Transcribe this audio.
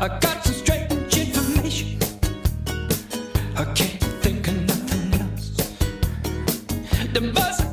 I got some strange information. I can't think of nothing else. The bus